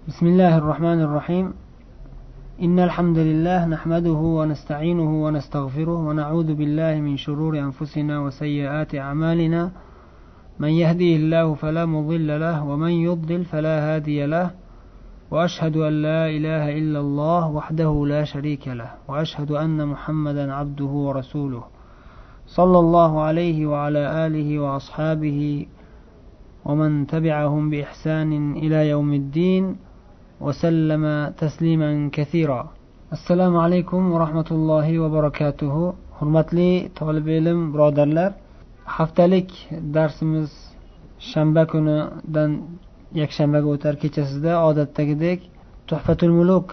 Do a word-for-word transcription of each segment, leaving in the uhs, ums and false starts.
بسم الله الرحمن الرحيم. إن الحمد لله نحمده ونستعينه ونستغفره ونعوذ بالله من شرور أنفسنا وسيئات أعمالنا. من يهديه الله فلا مضل له ومن يضلل فلا هادي له، وأشهد أن لا إله إلا الله وحده لا شريك له، وأشهد أن محمدا عبده ورسوله صلى الله عليه وعلى آله وأصحابه ومن تبعهم بإحسان إلى يوم الدين وسلم تسليما كثيرا. السلام عليكم ورحمة الله وبركاته. Hurmatli talib ilm birodarlar, haftalik darsimiz shanba kunidan yakshanbaga o'tar. Kechasida odatdagidek Tuhfatul Muluk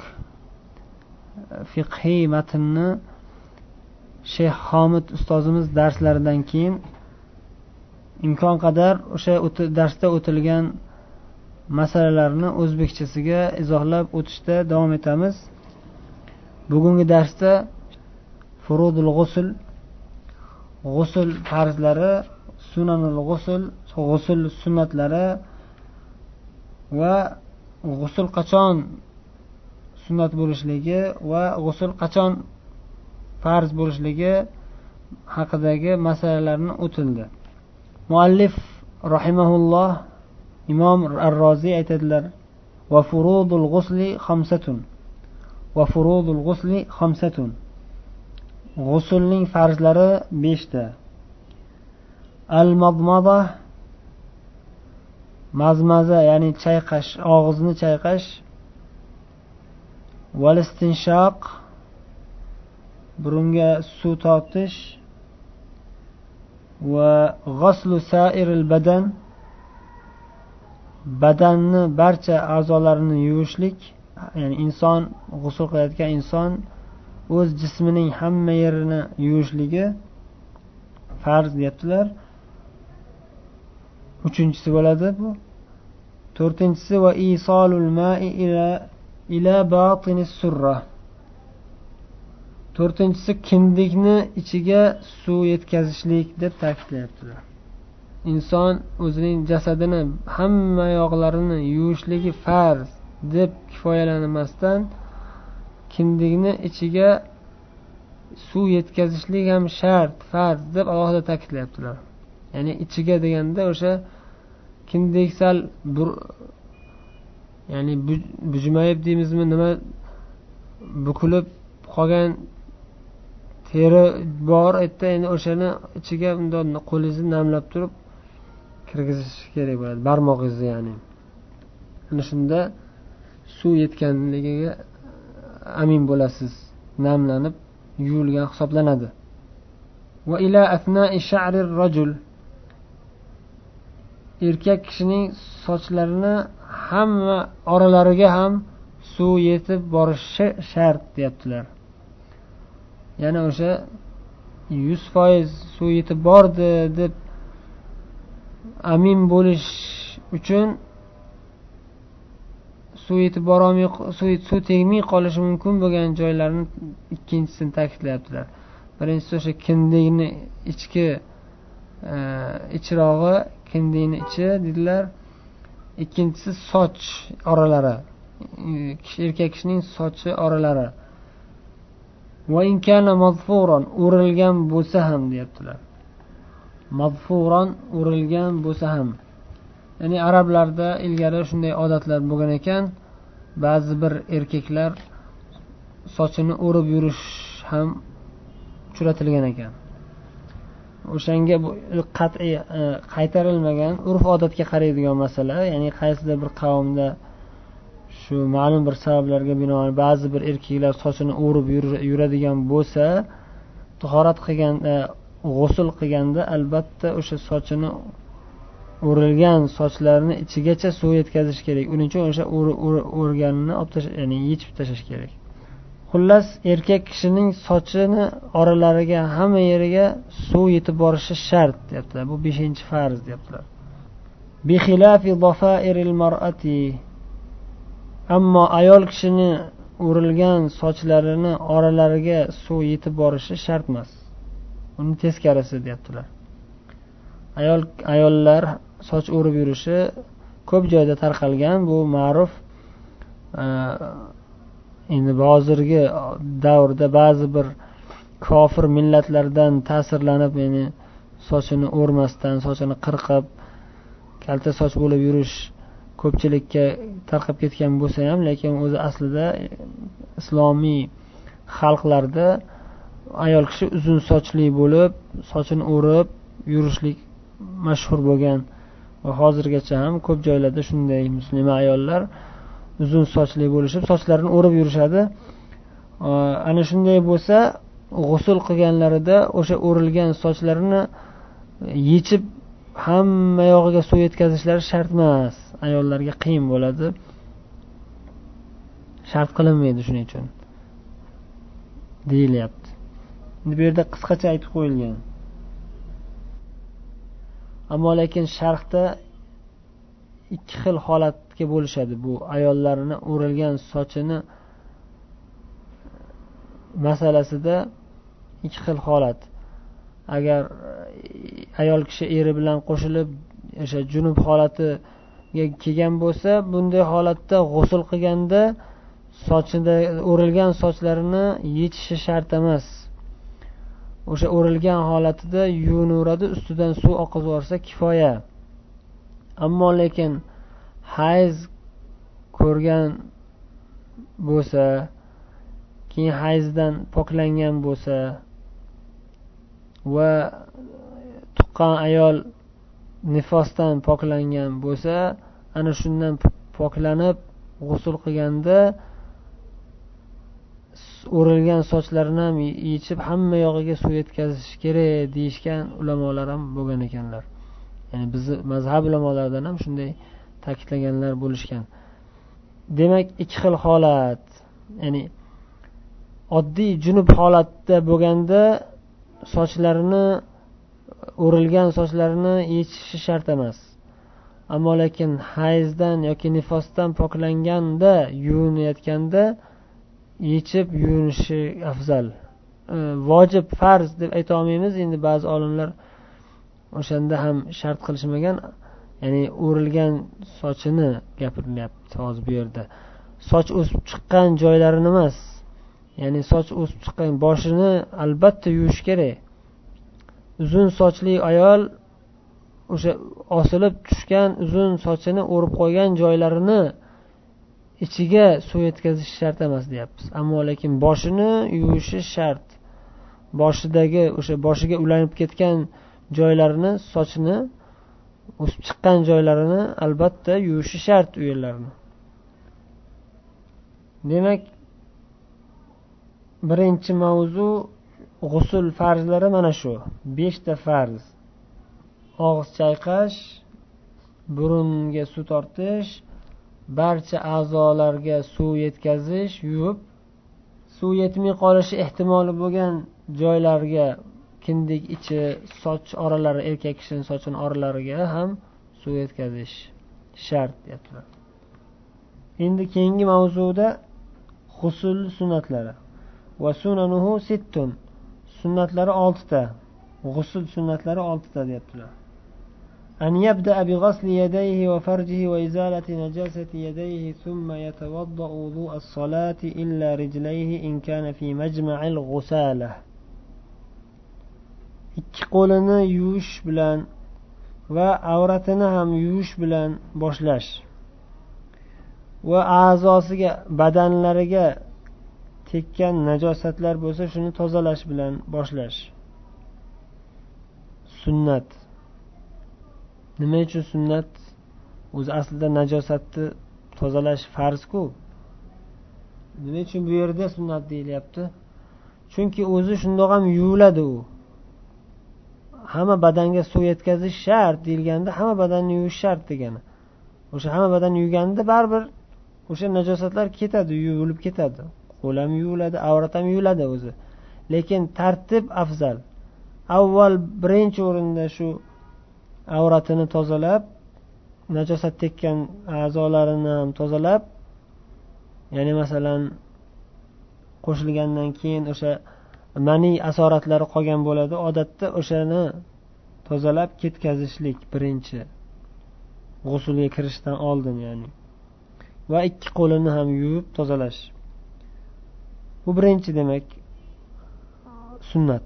fiqhiy matnni Sheyx Hamid ustozimiz darslaridan keyin imkon qadar o'sha darsda o'tilgan masalalarni o'zbekchasiga izohlab o'tishda davom etamiz. Bugungi darsda furudul g'usl, g'usl farzlari, sunanul g'usl, g'usl sunnatlari va g'usl qachon sunnat bo'lishligi va g'usl qachon farz bo'lishligi haqidagi masalalarni o'tildi. Muallif rahimahulloh Imom Ar-Rozi aytadilar: "Va furudul g'usli khamsatun." Va furudul g'usli khamsatun. G'uslning farzlari besh ta. Al-madmada, mazmaza, ya'ni chayqash, og'izni chayqash. Wal istinshaq, burunga suv tortish. Va ghaslu sa'iril badan, badanni barcha a'zolarini yuvishlik, ya'ni inson g'usl qilayotgan inson o'z jismining hamma yerini yuvishligi farz deyaptilar. Uchinchisi bo'ladi bu. To'rtinchisi va isolul ma'i ila ila batinis surra. To'rtinchisi kindikni ichiga suv yetkazishlik deb ta'kidlayaptilar. Inson o'zining jasadini hamma yoqlarini yuvishligi farz deb kifoyalanmasdan kindikni ichiga suv yetkazishlik ham shart, farz deb alohida ta'kidlayaptilar. Ya'ni ichiga deganda o'sha kindik sal bur, ya'ni bujmayib deymizmi, nima bukilib qolgan teri bor edi, endi o'shani ichiga undan qo'lingizni namlab turib kirgizish kerak bo'ladi, barmog'ingizni, ya'ni ana shunda suv yetganligiga amin bo'lasiz, namlanib yuvilgan hisoblanadi. Va ila asna'i sha'rir rajul, erkak kishining sochlarini hamma oralariga ham suv yetib borishi shart deyaptilar. Yana o'sha yuz foiz suv yetib bordi deb amin bo'lish uchun suv yetib borolmay, suv suv tegmay qolishi mumkin bo'lgan joylarni ikkinchisini ta'kidlayaptilar. Birinchisi o'sha kindikni ichki e, ichirog'i, kindikni ichi dedilar. Ikkinchisi soch oralari, erkak kishining sochi oralari. Va in kana mazfuran, urilgan bo'lsa ham deyaptilar. Mazfuran, urilgan bo'lsa ham. Ya'ni arablarda ilgari shunday odatlar bo'lgan ekan, ba'zi bir erkaklar sochini o'rib yurish ham uchratilgan ekan. O'shanga qat'iy qaytarilmagan, urf odatga qaraydigan masala, ya'ni qaysidir bir qavmda shu ma'lum bir sabablarga binoan ba'zi bir erkaklar sochini o'rib yuradigan bo'lsa, tahorat qilganda, g'usl qilganda albatta o'sha sochini o'rilgan sochlarni ichigacha suv yetkazish kerak. Uning uchun o'sha o'rganini olib tashlash, ya'ni yechib tashlash kerak. Xullas, erkak kishining sochini oralariga, hamma yeriga suv yetib borishi shart deyaptilar. Bu beshinchi farz deyaptilar. Bi khilafi dhafairil mar'ati, ammo ayol kishini o'rilgan sochlarini oralariga suv yetib borishi shart emas. Uning teskarisi deyaptilar. Ayol ayollar soch o'rib yurishi ko'p joyda tarqalgan, bu ma'ruf. endi hozirgi davrda ba'zi bir kofir millatlardan ta'sirlanib, ya'ni sochini o'rmasdan, sochini qirqib, kalta soch bo'lib yurish ko'pchilikka tarqab ketgan bo'lsa ham, lekin o'zi aslida islomiy xalqlarda ayol kishi uzun sochli bo'lib, sochini o'rib yurishlik mashhur bo'lgan va hozirgacha ham ko'p joylarda shunday muslima ayollar uzun sochli bo'lishib, sochlarini o'rib yurishadi. Ana shunday bo'lsa, g'usl qilganlarida o'sha o'rilgan sochlarini yechib hamma yog'iga suv yetkazishlari shart emas. Ayollarga qiyin bo'ladi. Shart qilinmaydi shuning uchun deyilyapti. Bu yerda qisqacha aytib qo'yilgan. Ammo lekin sharhda ikki xil holatga bo'lishadi. Bu ayollarni o'rilgan sochini masalasida ikki xil holat. Agar ayol kishi eri bilan qo'shilib o'sha junub holatiga kelgan bo'lsa, bunday holatda g'usl qilganda sochida o'rilgan sochlarini yechishi shart emas. O'sha o'rilgan holatida yuvinaveradi, ustidan suv oqizib yuborsa kifoya. Ammo lekin hayz ko'rgan bo'lsa, keyin hayzdan poklangan bo'lsa va tuqqan ayol nifosdan poklangan bo'lsa, ana shundan poklanib g'usl qilganda o'rilgan sochlarini ham yechib hamma yog'iga suv yetkazish kerak deyishgan ulamolar ham bo'lgan ekanlar. Ya'ni bizni mazhab ulamolaridan ham shunday ta'kidlaganlar bo'lishgan. Demak, ikki xil holat. Ya'ni oddiy junub holatda bo'lganda sochlarini o'rilgan sochlarini yechishi shart emas. Ammo lekin hayzdan yoki nifosdan poklanganda, yuvinayotganda yechib yuvinishi afzal. E, vojib, farz deb ayta olmaymiz. Endi ba'zi olimlar o'shanda ham shart qilishmagan. Ya'ni o'rilgan sochini gapirilyapti hozir bu yerda. Soch o'sib chiqqan joylarini emas. Ya'ni soch o'sib chiqqan boshini albatta yuvish kerak. Uzun sochli ayol o'sha osilib tushgan uzun sochini o'rib qo'ygan joylarini ichiga suv yetkazish shart emas deyapmiz. Ammo lekin boshini yuvishi shart. Boshidagi o'sha boshiga ulanib ketgan joylarini, sochini o'sib chiqqan joylarini albatta yuvishi shart u yerlarni. Demak, birinchi mavzu g'usl farzlari mana shu. besh ta farz. Og'iz chayqash, burunga suv tortish, barcha a'zolarga suv yetkazish, yuvib, suv yetmay qolishi ehtimoli bo'lgan joylarga, kindik ichi, soch oralari, erkak kishining sochini oralariga ham suv yetkazish shart deyaptilar. Endi keyingi mavzuda g'usl sunnatlari. Va sunanuhu sittun. Sunnatlari olti ta. G'usl sunnatlari olti ta deyaptilar. An yabda bi ghasli yadayhi wa farjihi wa izalati najasati yadayhi thumma yatawadda wudu as-salati illa rijlayhi in kana fi majma'il ghusalah. Ikki qo'lini yuvish bilan va avratini ham yuvish bilan boshlash va a'zosiga, badanlariga tekkan najosatlar bo'lsa shuni tozalash bilan boshlash sunnat. Nima uchun sunnat? O'zi aslida najosatni tozalash farz-ku. Nima uchun bu yerda sunnat deyilyapti? Chunki o'zi shundoq ham yuviladi u. Hamma badanga suv yetkazish shart deyilganda hamma badanni yuvish shart degani. O'sha hamma badanni yuvganda baribir o'sha najosatlar ketadi, yuvilib ketadi. Qo'l ham yuviladi, avrat ham yuviladi o'zi. Lekin tartib afzal. Avval birinchi o'rinda shu avratini tozalab, najosat tekkan a'zolarini ham tozalab, ya'ni masalan qo'shilgandan keyin o'sha mani asoratlari qolgan bo'ladi. Odatda o'shani tozalab ketkazishlik birinchi. G'usulga kirishdan oldin, ya'ni. va ikki qo'lini ham yuvib tozalash. Bu birinchi demak sunnat.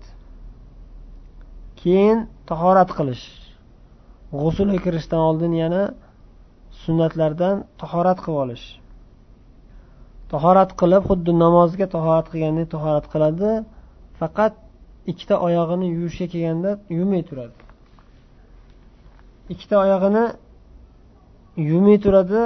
Keyin tahorat qilish. G'usulga kirishdan oldin yana sunnatlardan tahorat qilib olish. Tahorat qilib, xuddi namozga tahorat qilgandek tahorat qiladi, faqat ikkita oyog'ini yuvishga kelganda yuvmay turadi. Ikkita oyog'ini yuvmay turadi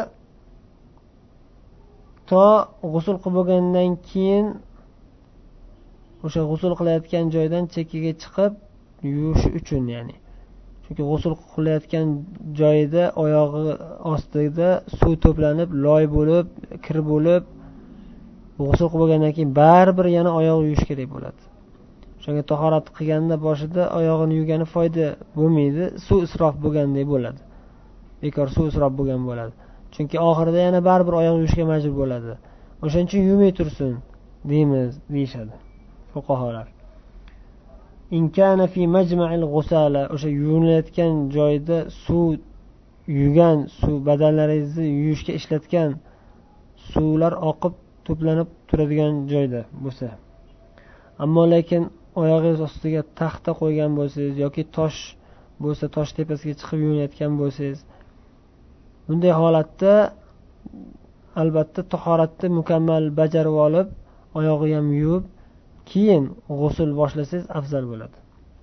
to g'usul qilib bo'lgandan keyin o'sha g'usul qilayotgan joydan chekkaga chiqib yuvish uchun, ya'ni chunki g'usul qilayotgan joyida oyog'i ostida suv to'planib, loy bo'lib, kir bo'lib, g'usul qilib bo'lgandan keyin baribir yana oyoq yuvish kerak bo'ladi. Shunga tahorat qilganda boshida oyog'ini yuvgani foyda bo'lmaydi, suv isrof bo'lgandek bo'ladi. Bekor suv isrof bo'lgan bo'ladi. Chunki oxirida yana baribir oyoq yuvishga majbur bo'ladi. O'shaning uchun yuvmay tursin deymiz, deyshadi fuqaholar. In kana fi majma'il ghusala, o'sha yuvilayotgan joyda suv yuvgan, suv badanlaringizni yuvishga ishlatgan suvlar oqib to'planib turadigan joyda bo'lsa. Ammo lekin oyog'ingiz ostiga taxta qo'ygan bo'lsangiz yoki tosh bo'lsa, tosh tepasiga chiqib yuvinayotgan bo'lsangiz, bunday holatda albatta tahoratni mukammal bajarib olib, oyog'i ham yuvib, keyin g'usul boshlasangiz afzal bo'ladi.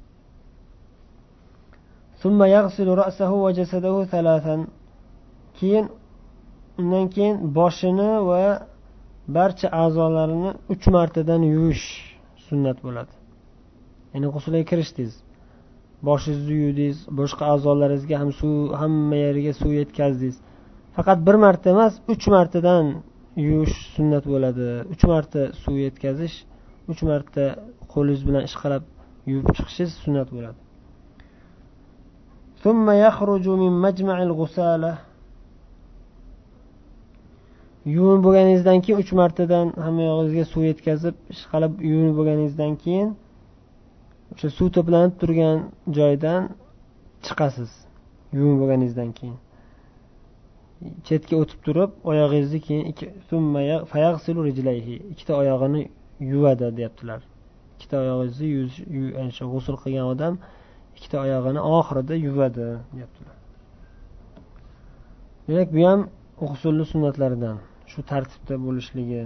Thumma yaghsilu ra'sahu wa jasadahu thalathan. Keyin undan keyin boshini va barcha a'zolarini uch martadan yuvish sunnat bo'ladi. Ya'ni g'usulga kirishdingiz, boshingizni yuvdingiz, boshqa a'zolaringizga ham suv, hamma yeriga suv yetkazdingiz. Faqat bir marta emas, uch martadan yuvish sunnat bo'ladi. uch marta suv yetkazish, uch marta qo'lingiz bilan ishqalab yuvib chiqishingiz sunnat bo'ladi. Thumma yakhruju min majma'il ghusala. Yuvib bo'lganingizdan keyin uch martadan hamma yog'ingizga suv yetkazib, ishqalab yuvib bo'lganingizdan keyin o'sha suv to'planib turgan joydan chiqasiz. Yuvib bo'lganingizdan keyin chetga o'tib turib, oyog'ingizni keyin thumma fayaghsilu rijlayhi, ikkita oyog'ini yuvadi deyaptilar. Ikkita oyog'ingizni yuvish, g'usul qilgan odam ikkita oyog'ini oxirida yuvadi deyaptilar. Demak, bu ham g'usulning sunnatlaridan, shu tartibda bo'lishligi.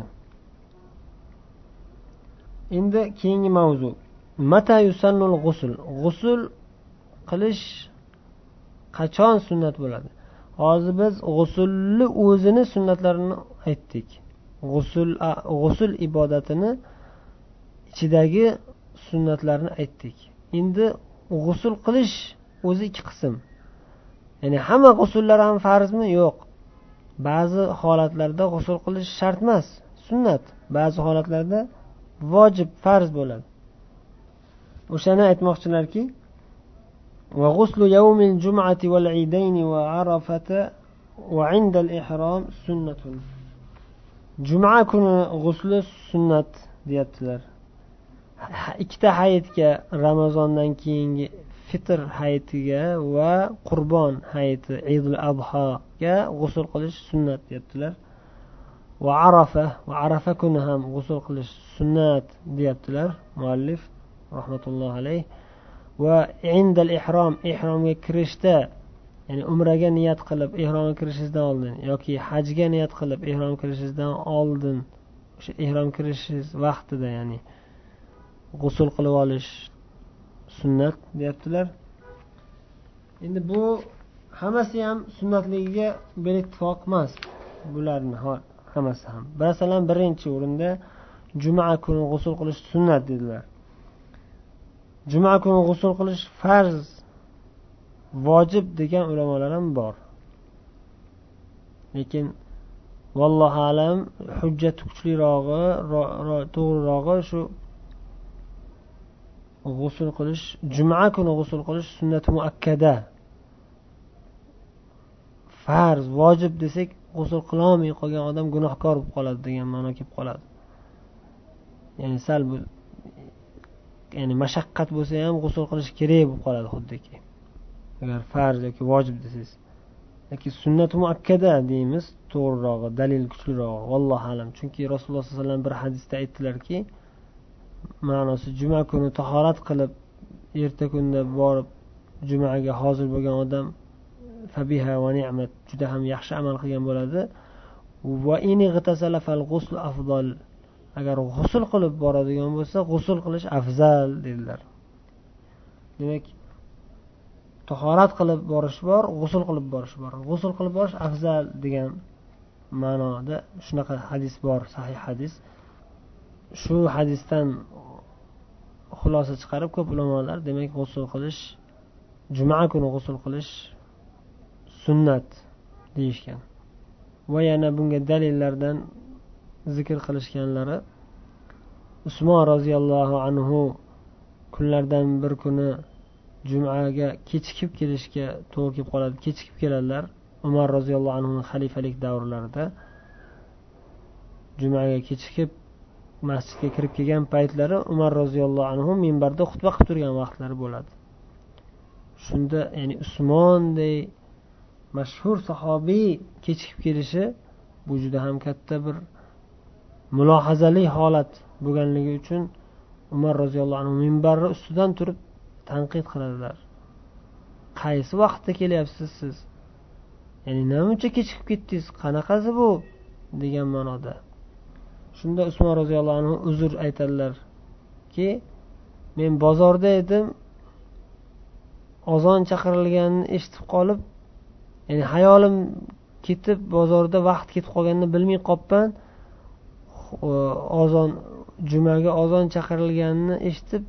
Endi keyingi mavzu. Mata yusannul g'usul. G'usul qilish qachon sunnat bo'ladi? Hozir biz g'usulni o'zini sunnatlarini aytdik. G'usul g'usul ibodatini ichidagi sunnatlarni aytdik. Endi g'usul qilish o'zi ikki qism. Ya'ni hamma g'usullar ham farzmi? Yo'q. Ba'zi holatlarda g'usul qilish shart emas, sunnat. Ba'zi holatlarda vojib, farz bo'ladi. O'shani aytmoqchilarki, va g'uslu yawmil jum'ati wal 'idayni wa arafata wa 'inda al-ihram sunnatun. Juma kuni g'usli sunnat deyaptilar. Ikkita hayitga, Ramazondan keyingi fitr hayitiga va Qurbon hayiti, Eidul Adhoga g'usul qilish sunnat deyaptilar. Va Arafa, va Arafa kuni ham g'usul qilish sunnat deyaptilar muallif rahmatullohi alayh. Va indal ihrom, ihromga kirishda, ya'ni umraga niyat qilib ihromga kirishingizdan oldin yoki hajga niyat qilib ihrom kirishingizdan oldin, o'sha ihrom kirishingiz vaqtida, ya'ni g'usul qilib olish sunnat deyaptilar. Endi bu hammasi ham sunnatligiga berittifoq emas. Bularni hammasi ham. Masalan, birinchi o'rinda juma kuni g'usul qilish sunnat dedilar. Juma kuni g'usul qilish farz, vojib degan ulamolar ham bor. Lekin vallohu alam hujjat kuchlirog'i, to'g'rirog'i shu g'usul qilish, juma kuni g'usul qilish sunnat muakkada. Farz, vojib desak, g'usul qilolmay qolgan odam gunohkor bo'lib qoladi degan ma'no kelib qoladi. Ya'ni sal bu ya'ni mashaqqat bo'lsa ham g'usul qilish kerak bo'lib qoladi xuddiki. Agar farz yoki vojib desangiz. lekin sunnat muakkada deymiz to'g'rirog'i, dalil kuchlirog'i, vallohu alam. Chunki Rasululloh sollallohu alayhi vasallam bir hadisda aytdilarki, ma'nosi juma kuni tahorat qilib erta kunda borib jumaga hozir bo'lgan odam fabiha va ni'mat, juda ham yaxshi amal qilgan bo'ladi. Va in igtasala fal ghusl afdal, agar g'usl qilib boradigan bo'lsa g'usl qilish afzal dedilar. Demak, tahorat qilib borish bor, g'usl qilib borish bor. G'usl qilib borish afzal degan ma'noda shunaqa hadis bor, sahih hadis. Shu hadisdan xulosa chiqarib ko'p ulamolar demak g'usl qilish, juma kuni g'usl qilish sunnat deyishgan. Va yana bunga dalillardan zikr qilishganlari, Usmon roziyallohu anhu kunlardan bir kuni jumaga kechikib kelishga to'g'ri kelib qoladi, kechikib keladilar. Umar roziyallohu anhu xalifalik davrlarida jumaga kechikib masjidga kirib kelgan paytlari Umar roziyallohu anhu minbarda xutba qilib turgan vaqtlari bo'ladi. Shunda ya'ni Usmonday mashhur sahobiy kechikib kelishi bu juda ham katta bir mulohazali holat bo'lganligi uchun Umar roziyallohu anhu minbarni ustidan turib tanqid qiladilar. Qaysi vaqtda kelyapsiz siz? Ya'ni nima uchun kechikib ketdingiz? Qanaqasi bu? degan ma'noda. Shunda Usmon roziyallohu anhu uzr aytadilar-ki, men bozorda edim, azon chaqirilganini eshitib qolib, ya'ni hayolim ketib bozorda vaqt ketib qolganini bilmay qolibman. Azon jumaga azon chaqirilganini eshitib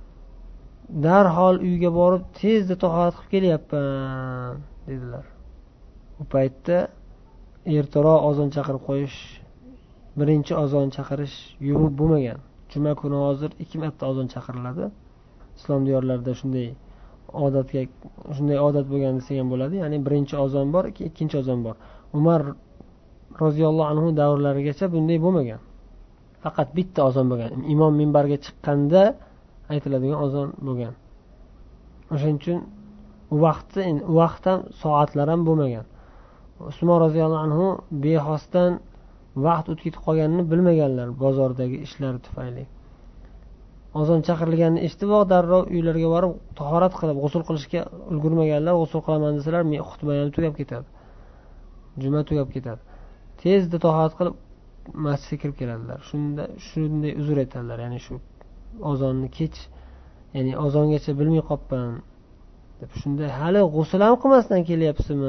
darhol uyga borib tezda tahorat qilib kelyapman dedilar. Bu paytda ertaroq azon chaqirib qo'yish, birinchi azon chaqirish yuvib bo'lmagan. Juma kuni hozir ikki marta azon chaqiriladi. Islom diyorlarida shunday odatga shunday odat bo'lgan desa ham bo'ladi. Ya'ni birinchi azon bor, ikkinchi azon bor. Umar roziyallohu anhu davrlarigacha bunday bo'lmagan. Faqat bitta azon bo'lgan. Imom minbarga chiqqanda aytiladigan azon bo'lgan. O'shaning uchun u vaqtda u vaqt ham soatlar ham bo'lmagan. Usmon roziyallohu anhu bexosdan vaqt o'tib ketib qolganini bilmaganlar bozordagi ishlari tufayli. Azon chaqirilganini eshitib, darrov uylariga borib tahorat qilib g'usl qilishga ulgurmaganlar. G'usl qilaman desalar, men xutba ham tugab ketadi. Juma tugab ketadi. Tezda tahorat qilib masjidga kirib keladilar. Shunda shunday uzr aytadilar, ya'ni shu azonni kech, ya'ni azongacha bilmay qolibman deb. Shunda hali g'usl ham qilmasdan kelyapsizmi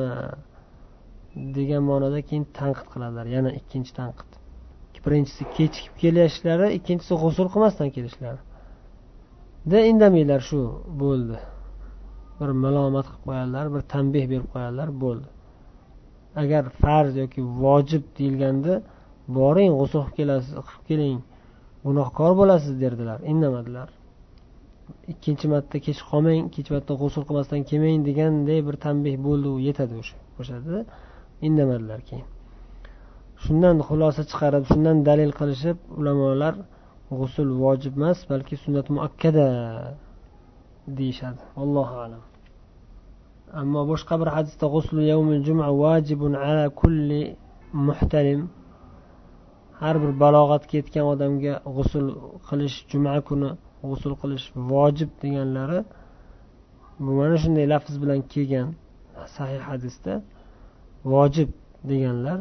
degan ma'noda keyin tanqid qiladilar. Yana ikkinchi tanqid. Birinchisi kechikib kelishlari, ikkinchisi g'usl qilmasdan kelishlari. Da indamaylar, shu bo'ldi. Bir malomat qilib qo'yadilar, bir tanbeh berib qo'yadilar, bo'ldi. Agar farz yoki vojib deyilganda, boring g'usl qilib kelasiz, qilib keling, gunohkor bo'lasiz derdilar. Indamadilar. Ikkinchi marta kech qolmang, ikkinchi marta g'usl qilmasdan kelmang deganday bir tanbeh bo'ldi, u yetadi o'sha. O'shada indamadilar keyin. Shundan xulosa chiqarib, shundan dalil qilishib, ulamolar g'usl vojib emas, balki sunnat muakkada deyishadi. Allohu a'lam. Ammo boshqa bir hadisda g'usl yawmil jum'a vojibun ala kulli muhtalim, har bir balog'atga yetgan odamga g'usl qilish, juma kuni g'usl qilish vojib deganlari bu mana shunday lafz bilan kelgan sahih hadisda vojib deganlar.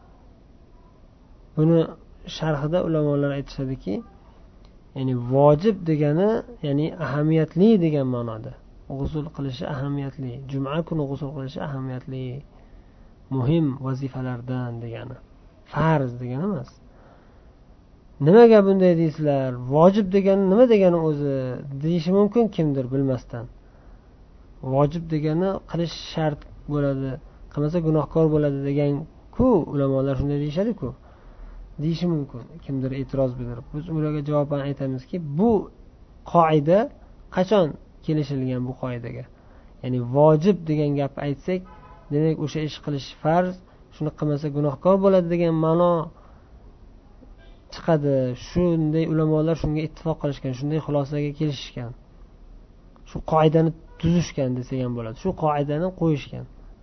Buni sharhida ulamolar aytishadiki, ya'ni vojib degani, ya'ni ahamiyatli degan ma'noda. G'usl qilishi ahamiyatli, juma kuni g'usl qilishi ahamiyatli, muhim vazifalardan degani. Farz degani emas. Nimaga bunday deysizlar? Vojib degani nima degani o'zi deyishi mumkin kimdir bilmasdan. Vojib degani qilish shart bo'ladi, qilmasa gunohkor bo'ladi degan ku, ulamolar shunday deyishadi-ku. Deyishi mumkin kimdir e'tiroz bildirib. Biz ularga javoban aytamizki, bu qoida qachon kelishilgan bu qoidaga? Ya'ni vojib degan gap aytsak, demak o'sha ish qilish farz, shuni qilmasa gunohkor bo'ladi degan ma'no chiqadi. Shunday ulamolar shunga ittifoq qilishgan, shunday xulosaga kelishgan. Shu qoidani tuzishgan desak ham bo'ladi. Shu qoidani qo'yishgan.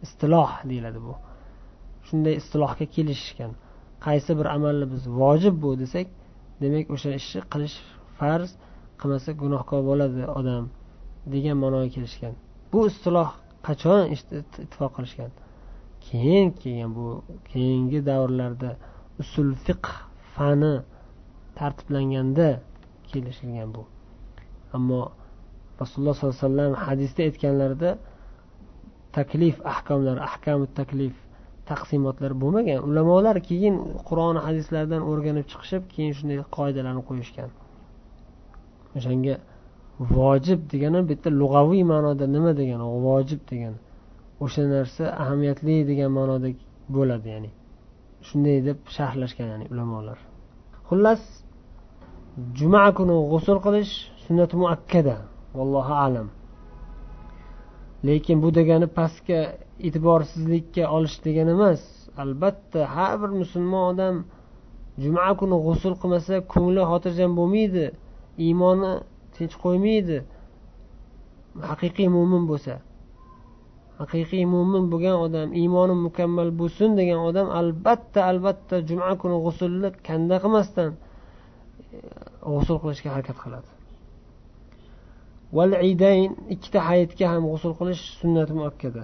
istiloh deyiladi bu. Shunday istilohga kelishgan. Qaysi bir amalni biz vojib bu desak, demak o'sha ishni qilish farz, qilmasa gunohkor bo'ladi odam degan ma'noga kelishgan. Bu istiloh qachon ittifoq qilishgan? Keyin kelgan bu keyingi davrlarda usul fiqh fani tartiblanganda kelishilgan bu. Ammo Rasululloh sollallohu alayhi vasallam hadisda aytganlarida taklif ahkomlar, ahkamut taklif taqsimotlar bo'lmagan. Ulamolar keyin Qur'on hadislardan o'rganib chiqishib, keyin shunday qoidalarni qo'yishgan. O'shanga vojib degani bitta lug'aviy ma'noda nima degani? Vojib degani o'sha narsa ahamiyatli degan ma'noda bo'ladi, ya'ni. Shunday deb sharhlashgan, ya'ni ulamolar. Xullas, juma kuni g'usl qilish sunnat muakkada, vallohu a'lam. Lekin bu degani pastga e'tiborsizlikka olish degani emas. Albatta har bir musulmon odam juma kuni g'usl qilmasa ko'ngli xotirjam bo'lmaydi, iymoni tinch qo'ymaydi. Haqiqiy mu'min bo'lsa, haqiqiy mu'min bo'lgan odam, iymoni mukammal bo'lsin degan odam albatta albatta juma kuni g'uslni kanda qilmasdan g'usl qilishga harakat qiladi. Val idayn, ikkita hayitga ham g'usl qilish sunnat muakkada.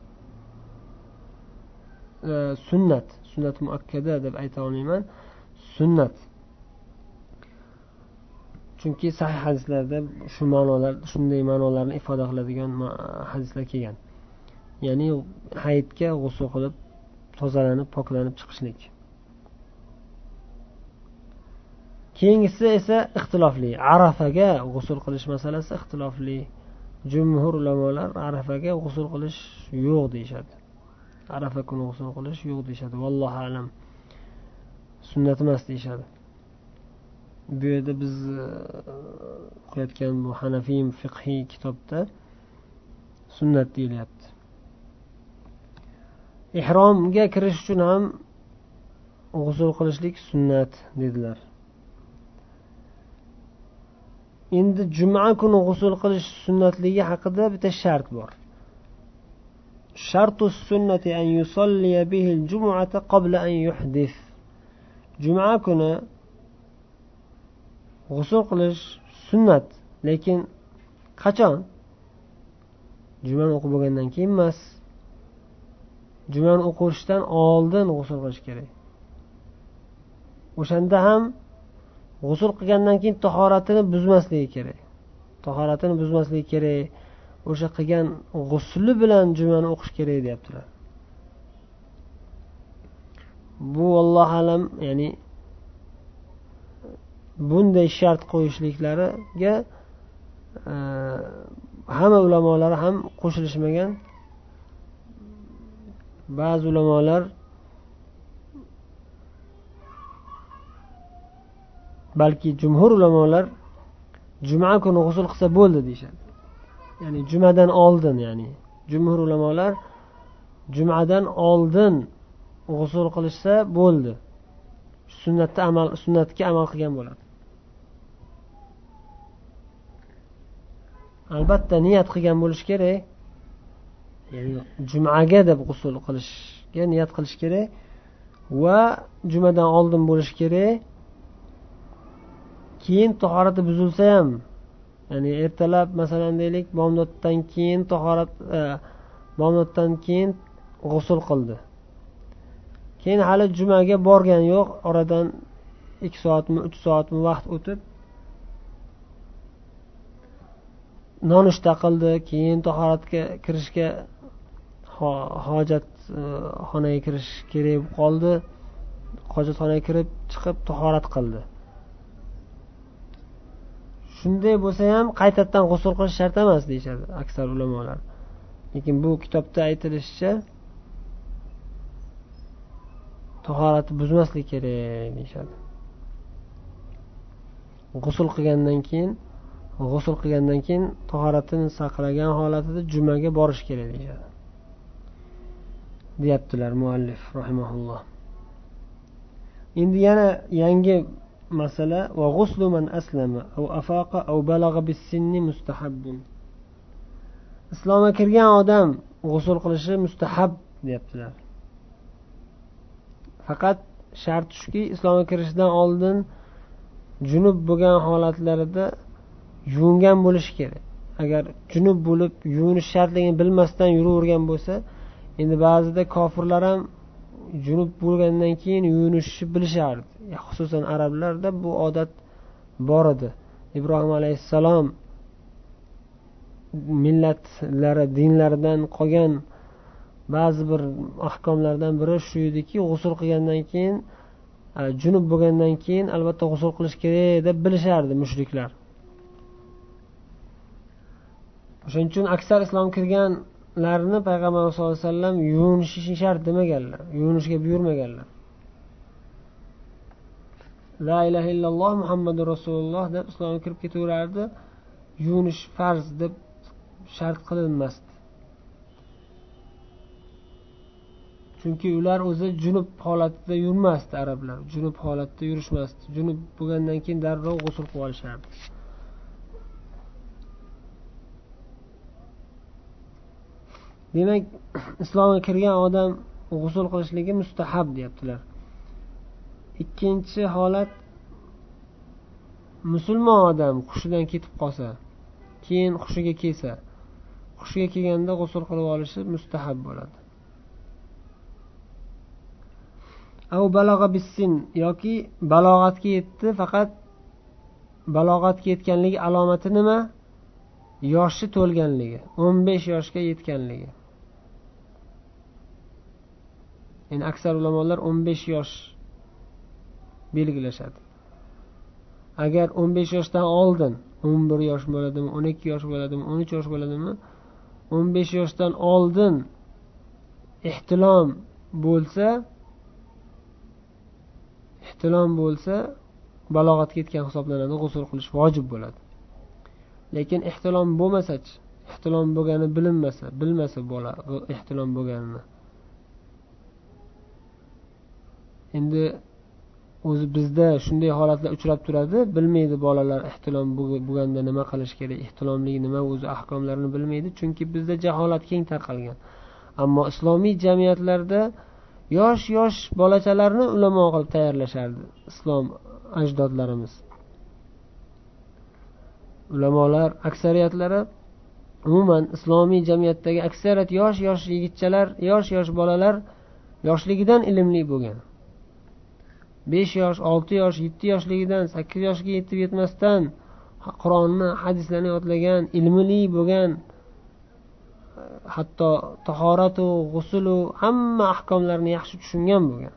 E, sunnat, sunnat muakkada deb ayta olmayman, sunnat. Chunki sahih hadislarda shu ma'nolar, shunday ma'nolarni ifoda qiladigan hadislar kelgan. Ya'ni hayitga g'usl qilib, tozalanib, poklanib chiqishlik. Keyingisi esa ixtilofli. Arafaga g'usl qilish masalasi ixtilofli. Jumhur ulamolar Arafaga g'usl qilish yo'q deyshadi. Arafa kuni g'usl qilish yo'q deyshadi. Vallohu alam. Sunnat emas deyshadi. Bu yerda biz o'qiyotgan bu Hanafiy fiqhiy kitobda sunnat deyilyapti. Ihromga kirish uchun ham g'usl qilishlik sunnat dedilar. Endi juma kuni g'usl qilish sunnatligi haqida bitta shart bor. Shartu sunnati an yusalli bihi al-jum'ata qabla an yuhdith. Juma kuni g'usl qilish sunnat, lekin qachon? Jumani o'qib bo'lgandan keyin emas. Jumani o'qishdan oldin g'usl qilish kerak. O'shanda ham g'usl qilgandan keyin tahoratini buzmasligi kerak. Tahoratini buzmasligi kerak. O'sha qilgan g'usli bilan jumani o'qish kerak deyaptilar. Bu Alloh alam, ya'ni bunday shart qo'yishliklariga e, hamma ulamolar ham qo'shilishmagan. Ba'zi ulamolar balki jumhur ulamolar juma kuni g'usl qilsa bo'ldi deyshadi. Ya'ni jumadan oldin, ya'ni jumhur ulamolar jumadan oldin g'usl qilishsa bo'ldi. Sunnatga amal sunnatga amal qilgan bo'ladi. Albatta niyat qilgan bo'lish kerak. Ya'ni jumaga deb g'usl qilishga niyat qilish kerak va jumadan oldin bo'lish kerak. Keyin tahorati buzilsa ham, ya'ni ertalab masalan deylik, bomdoddan keyin tahorat e, bomdoddan keyin g'usl qildi. Keyin hali jumaga borgan yo'q, oradan ikki soatmi, uch soatmi vaqt o'tib nonushta qildi, keyin tahoratga kirishga hojat xonaga kirish kerak bo'lib qoldi. Hojatxonaga kirib chiqib tahorat qildi. Shunday bo'lsa ham qaytadan g'usl qilish shart emas deyshadi aksar ulamolar. Lekin bu kitobda aytilishicha tahorati buzmaslik kerak deyshadi. G'usl qilgandan keyin g'usl qilgandan keyin tahoratini saqlagan holatida jumaga borish kerak deyshadi. Deyaptilar muallif rahimahulloh. Endi yana yangi masala va ghuslu man aslama aw afaqa aw balagha bis-sinni mustahabbun. Islomga kirgan odam g'usul qilishi mustahab deyaptilar. Faqat shart shuki, islomga kirishdan oldin junub bo'lgan holatlarida yuvingan bo'lishi kerak. Agar junub bo'lib yuvinish shartligini bilmasdan yuravergan bo'lsa, endi ba'zida kofirlar ham junub bo'lgandan keyin yuvinishni bilishardi. Xususan arablarda bu odat bor edi. Ibrohim alayhissalom millatlari, dinlaridan qolgan ba'zi bir ahkomlardan biri shu ediki, g'usul qilgandan keyin, junub bo'lgandan keyin albatta g'usul qilish kerak deb bilishardi mushriklar. Shuning uchun aksar islom kirganlarni payg'ambar sollallohu alayhi vasallam yuvinishi shart demaganlar, yuvinishga buyurmaganlar. La ilaha illalloh Muhammadur rasululloh deb islomga kirib ketaverardi. Yuvinish farz deb shart qilinmasdi. Chunki ular o'zi junub holatida yurmasdi, arablar junub holatda yurishmasdi. Junub bo'lgandan keyin darrov g'usul qilib olishardi. Demak, islomga kirgan odam g'usul qilishligi mustahab deyaptilar. Ikkinchi holat, musulmon odam hushidan ketib qolsa, keyin hushiga kelsa, hushiga kelganda g'usul qilib olishi mustahab bo'ladi. Aw balagha bis-sin, yoki balog'atga yetdi, faqat balog'atga yetganligi alomati nima? Yoshi to'lganligi, o'n besh yoshga yetganligi. Ya'ni aksar ulamolar o'n besh yosh belgilashadi. Agar o'n besh yoshdan oldin o'n bir yosh bo'ladimi, o'n ikki yosh bo'ladimi, o'n uch yosh bo'ladimi, o'n besh yoshdan oldin ihtilom bo'lsa, ihtilom bo'lsa balog'atga yetgan hisoblanadi, g'usul qilish vojib bo'ladi. Lekin ihtilom bo'lmasa-chi, ihtilom bo'lgani bilinmasa, bilmasa bola ihtilom bo'lganini. Endi o'zi bizda shunday holatlar uchrab turadi, bilmaydi bolalar ihtilom bo'lganda nima qilish kerak, ihtilomlik nima, o'zi ahkomlarini bilmaydi, chunki bizda jaholat keng tarqalgan. Ammo islomiy jamiyatlarda yosh-yosh bolachalarni ulamo qilib tayyorlashardi islom ajdodlarimiz. Ulamolar aksariyatlari, umuman islomiy jamiyatdagi aksariyat yosh-yosh yigitchalar, yosh-yosh bolalar yoshligidan ilmli bo'lgan. besh yosh, olti yosh, yetti yoshligidan sakkiz yoshga yetib yetmasdan Qur'onni, hadislarni yodlagan, ilmli bo'lgan, hatto tahoratu, g'usulu hamma ahkomlarni yaxshi tushungan bo'lgan.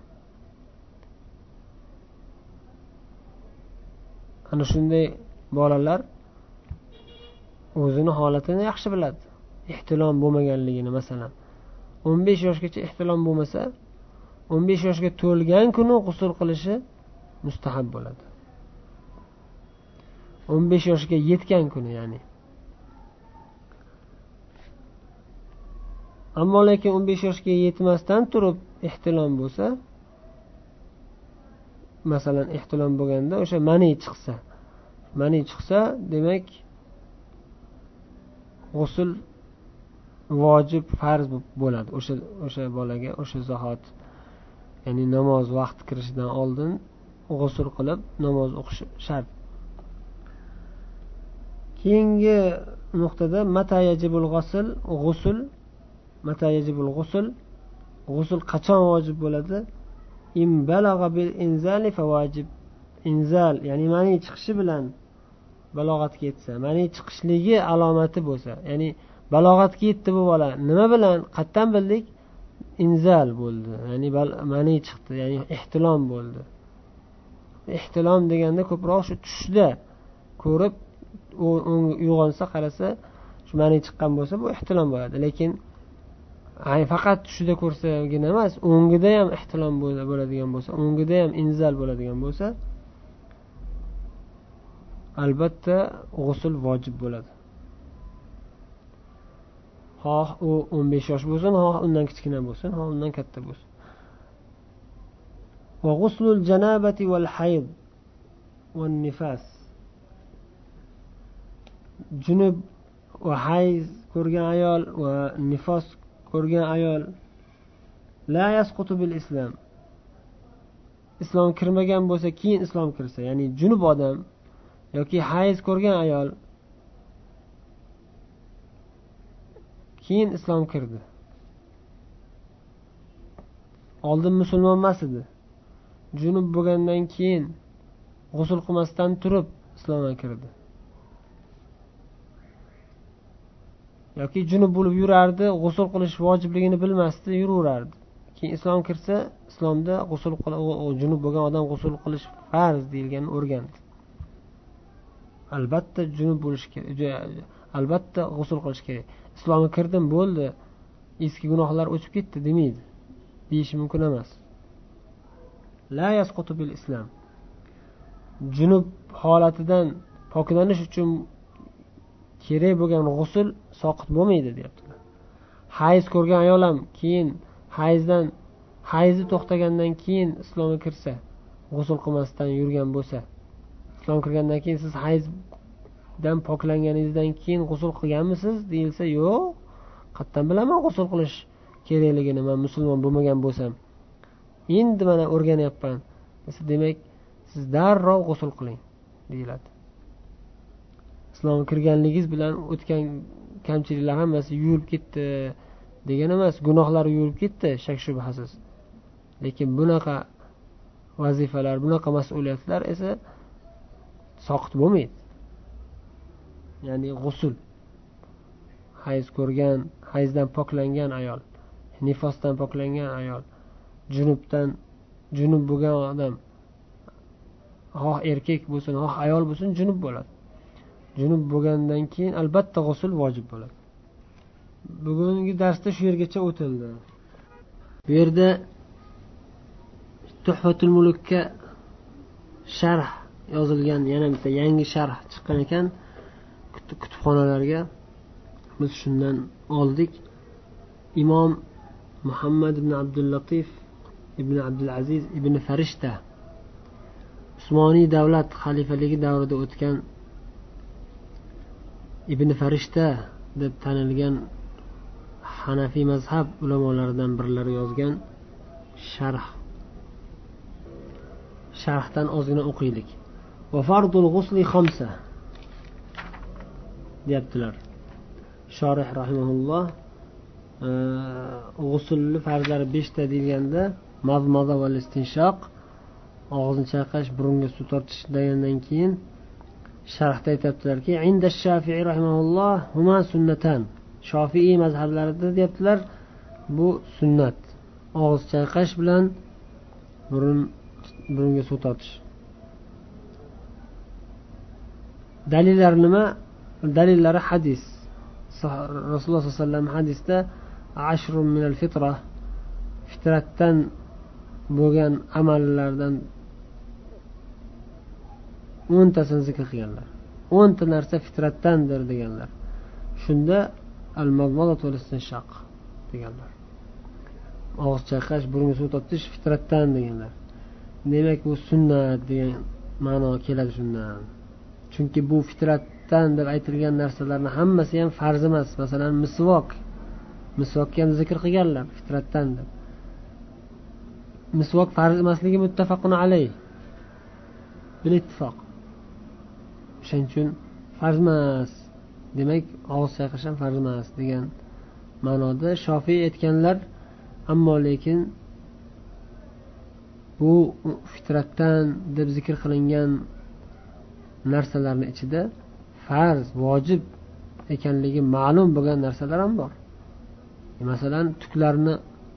Ana shunday bolalar o'zini holatini yaxshi biladi. Ihtilom bo'lmaganligini, masalan, o'n besh yoshgacha ihtilom bo'lmasa, o'n besh yoshga to'lgan kuni g'usul qilishi mustahab bo'ladi. o'n besh yoshga yetgan kuni, ya'ni. Ammo lekin o'n besh yoshga yetmasdan turib ihtilom bo'lsa, masalan, ihtilom bo'lganda o'sha mani chiqsa, mani chiqsa, demak g'usul vojib, farz bo'ladi o'sha o'sha bolaga, o'sha zahot. Ya'ni namoz vaqti kirishidan oldin g'usul qilib namoz o'qish shart. Keyingi nuqtada mata yajibul g'usl, g'usul, mata yajibul g'usul, g'usul qachon vojib bo'ladi? In balagha bil inzali fa vojib. Inzal, ya'ni mani chiqishi bilan balog'atga yetsa, mani chiqishligi alomati bo'lsa, ya'ni balog'atga yetdi bu bola, nima bilan? Qattan bildik? Inzal bo'ldi, ya'ni mani chiqdi, ya'ni ihtilom bo'ldi. Ihtilom deganda ko'proq shu tushda ko'rib u uyg'onsa, qarasa shu mani chiqqan bo'lsa, bu ihtilom bo'ladi. Lekin ay faqat tushda ko'rsagina emas, o'ngida ham ihtilom bo'ladigan bo'lsa, o'ngida ham inzal bo'ladigan bo'lsa, albatta g'usul vojib bo'ladi. Xoh u o'n besh yosh bo'lsin, xoh undan kichkina bo'lsin, xoh undan katta bo'lsin. Va g'uslul janabati wal hayd wan nifas. Junub va hayz ko'rgan ayol va nifos ko'rgan ayol la yasqutu bil islam, islom kirmagan bo'lsa keyin islom kirsa, ya'ni junub odam yoki hayz ko'rgan ayol keyin islom kirdi, oldin musulmon emas edi, junub bo'lgandan keyin g'usl qilmasdan turib islomga kirdi, yoki junub bo'lib yurardi, g'usl qilish vojibligini bilmasdi, yuraverardi, keyin islom kirsa islomda g'usl junub bo'lgan odam g'usl qilish farz deyilganini o'rgandi. Albatta junub bo'lish kerak, albatta g'usl qilish kerak. Islomga kirdim bo'ldi, eski gunohlar o'chib ketdi demaydi, deyish mumkin emas. La yasqutu bil islam, junub holatidan poklanish uchun kerak bo'lgan g'usl soqit bo'lmaydi deyaptilar. Hayz ko'rgan ayol ham keyin hayzdan hayzi to'xtagandan keyin islomga kirsa, g'usl qilmasdan yurgan bo'lsa, islom kirgandan keyin siz hayzdan poklanganingizdan keyin g'usl qilganmisiz deyilsa, yo'q, qayerdan bilaman g'usl qilish kerakligini, men musulmon bo'lmagan bo'lsam, endi mana o'rganyapman desa, demak siz darrov g'usl qiling deyiladi. Islomga kirganligingiz bilan o'tgan kamchiliklar hammasi yuvilib ketdi degan emas, gunohlar yuvilib ketdi shak shubhasiz. Lekin bunaqa vazifalar, bunaqa mas'uliyatlar esa soqit bo'lmaydi. Ya'ni g'usl, hayz ko'rgan, hayzdan poklangan ayol, nifosdan poklangan ayol, junubdan junub bo'lgan odam, xoh erkak bo'lsin, xoh ayol bo'lsin, junub bo'ladi. Junub bo'lgandan keyin albatta g'usl vojib bo'ladi. Bugungi darsda shu yergacha o'tildi. Bu yerda Tuhfatul Mulukka sharh yozilgan, yana bitta yangi sharh chiqqan ekan kutubxonalarga. Biz shundan oldik. Imom Muhammad ibn Abdul Latif ibn Abdul Aziz ibn Farishta Usmoniy davlat xalifaligi davrida o'tgan Ibn Farishta deb tanilgan Hanafiy mazhab ulamolaridan birlari yozgan sharh. Sharhdan ozgina o'qiylik. Va fardul g'usli khamsa deyaptilar. Shorih rahimahulloh g'usulli farzlari besh ta deyilganda mazmaza va istinshoq, og'izni chayqash, burunga suv tortish degandan keyin sharhda aytibdilarki, inda Shafi'i rahimahulloh huma sunnatan. Shofiiy mazhablarida deyaptilar, bu sunnat. Og'iz chayqash bilan burun burunga suv tortish. Dalillari nima? Dalillari hadis. Rasululloh sollallohu alayhi vasallam hadisda ashrun min al-fitra, fitratdan bo'lgan amallardan o'n tasini zikr qilganlar. o'n ta narsa fitratdandir deganlar. Shunda al-mazmaza va al-istinshoq deganlar. Og'iz chayqash, burunga suv tortish fitratdan deganlar. Demak bu sunnat degan ma'no keladi shundan. Chunki bu fitratdan deb aytilgan narsalarning hammasi ham farz emas. Masalan, misvok. Misvokni ham zikr qilganlar fitratdan deb. Misvok farz emasligi muttafaqun alayh. Bil ittifoq. Shuning uchun farz emas. Demak, og'iz chayqash ham farz emas degan ma'noda Shofiy aytganlar, ammo lekin bu fitratdan deb zikr qilingan narsalarning ichida farz, vojib ekanligi ma'lum bo'lgan narsalar ham bor. Masalan, tuklarni,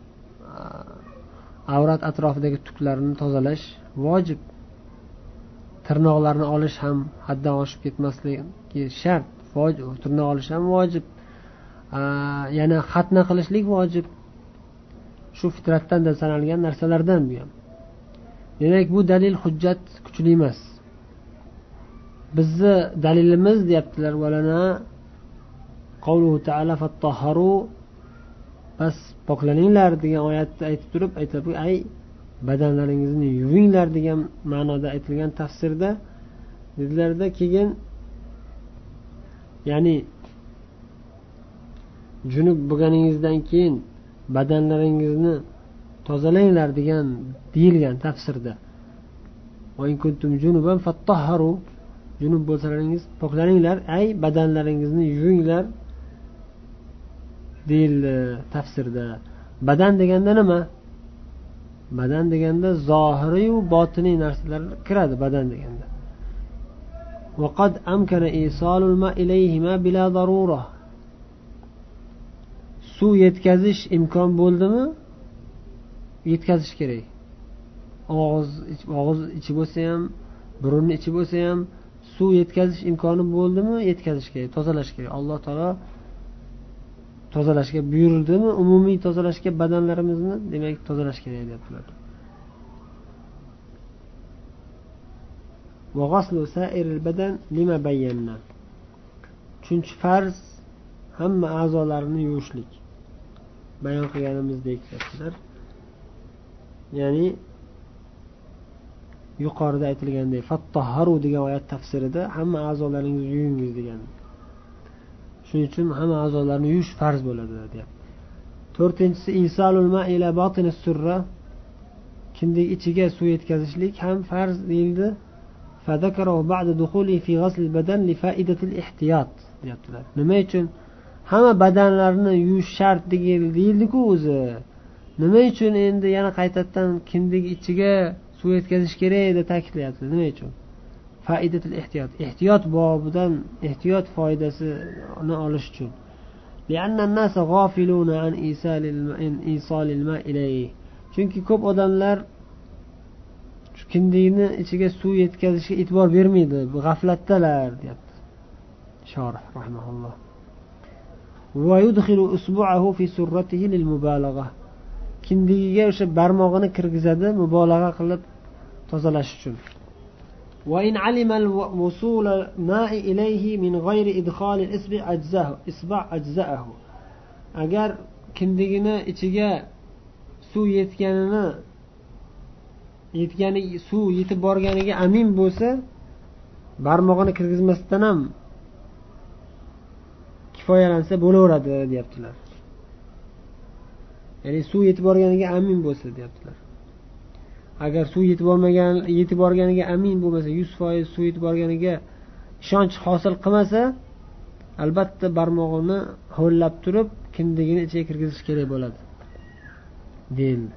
avrat atrofidagi tuklarni tozalash vojib. Tirnoqlarni olish ham haddan oshib ketmasligi shart. Vojib, tirnoq olish ham vojib. Yana xatna qilishlik vojib. Shu fitratdan deb sanalgan narsalardan bu ham. Demak, bu dalil hujjat kuchli emas. Bizni dalilimiz deyaptilar, valana qavluhu ta'ala fattahharu, bas poklaninglar degan oyatni aytib turib aytadi, ay badanlaringizni yuvinglar degan ma'noda aytilgan tafsirda dedilarda, keyin ya'ni junub bo'lganingizdan keyin badanlaringizni tozalanglar degan deyilgan tafsirda. Va in kuntum junuban fattahharu, junub bo'lsalaringiz poklaninglar, ay badanlaringizni yuvinglar deyildi tafsirda. Badan deganda nima? Badan deganda zohiriy va botiniy narsalar kiradi badan deganda. Va qad amkana isolul ma ilayhima bila darura. Suv yetkazish imkon bo'ldimi? Yetkazish kerak. Og'iz og'iz ichi bo'lsa ham, burunni ichi bo'lsa ham suv yetkazish imkoni bo'ldimi? Yetkazish kerak, tozalash kerak. Alloh taolo tozalashga buyurdimi? Umumiy tozalashga badanlarimizni, demak tozalash kerak deyaptilar. Va ghaslu sa'iril badan lima bayyana. Uchinchi farz hamma a'zolarni yuvishlik. Bayon qilganimizdek deyaptilar. Ya'ni yuqorida aytilgandek fattahharu degan oyat tafsirida hamma a'zolaringizni yuvingiz degan. Shuning uchun hamma a'zolarni yuvish farz bo'ladi deyapti. To'rtinchisi isalul ma ila batinis surra, kindik ichiga suv yetkazishlik ham farz deyildi. Fadakarahu ba'da dukhuli fi ghasl al-badan li fa'idatil ihtiyot deyaptilar. Nima uchun hamma badanlarni yuvish shart deyildi-ku o'zi. Nima uchun endi yana qaytadan kindik ichiga suv yetkazish kerak deb ta'kidlayapti? Nima uchun? Fa'idatul ehtiyot, ehtiyot bobidan ehtiyot foydasini olish uchun. Li'anna an-nasa ghafiluna an isalil isalil ma ilayhi. Chunki ko'p odamlar kindikni ichiga suv yetkazishga e'tibor bermaydi, g'aflatdalar, deyapti Shorih rahimahulloh. Va yudkhilu usbu'ahu fi surratihi lil mubalagha. Kindigiga o'sha barmog'ini kirgizadi mubolag'a qilib tozalash uchun. وإن علم الوصول الماء إليه من غير إدخال الإصبع أجزاه إصبع أجزاءه. agar kindigini ichiga suv yetganini yetgani suv yetib borganiga amin bo'lsa, barmog'ini kirgizmasdan ham kifoyalansa bo'laveradi deyaptilar. Ya'ni suv yetib borganiga amin bo'lsa deyaptilar. Agar suv yetib bormagan, yetib borganiga amin bo'lmasa, yuz foiz suv yetib borganiga ishonch hosil qilmasa, albatta barmog'ini ho'llab turib, kindigini ichiga kirgizish kerak bo'ladi. Deyildi.